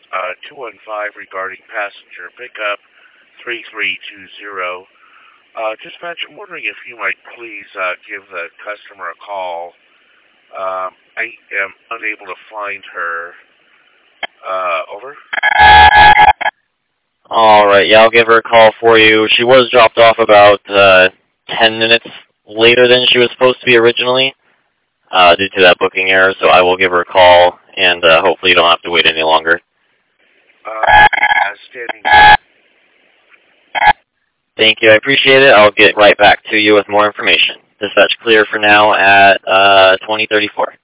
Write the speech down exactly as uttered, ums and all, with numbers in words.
uh, two one five regarding passenger pickup three three two zero. Uh, dispatch, I'm wondering if you might please uh, give the customer a call. Um, I am unable to find her. Uh, over. All right, yeah, I'll give her a call for you. She was dropped off about uh, ten minutes later than she was supposed to be originally uh, due to that booking error, so I will give her a call, and uh, hopefully you don't have to wait any longer. Uh, standing. Thank you, I appreciate it. I'll get right back to you with more information. Dispatch clear for now at uh, twenty thirty-four.